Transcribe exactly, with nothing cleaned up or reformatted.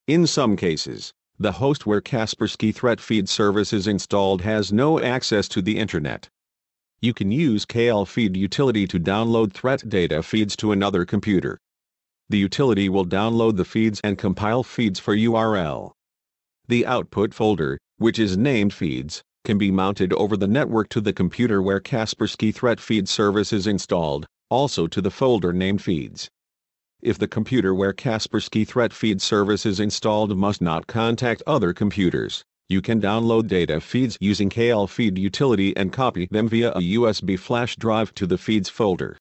In some cases, the host where Kaspersky Threat Feed service is installed has no access to the internet. You can use K L Feed utility to download threat data feeds to another computer. The utility will download the feeds and compile feeds for U R L. The output folder, which is named Feeds, can be mounted over the network to the computer where Kaspersky Threat Feed service is installed, also to the folder named Feeds. If the computer where Kaspersky Threat Feed service is installed must not contact other computers, you can download data feeds using K L Feed utility and copy them via a U S B flash drive to the Feeds folder.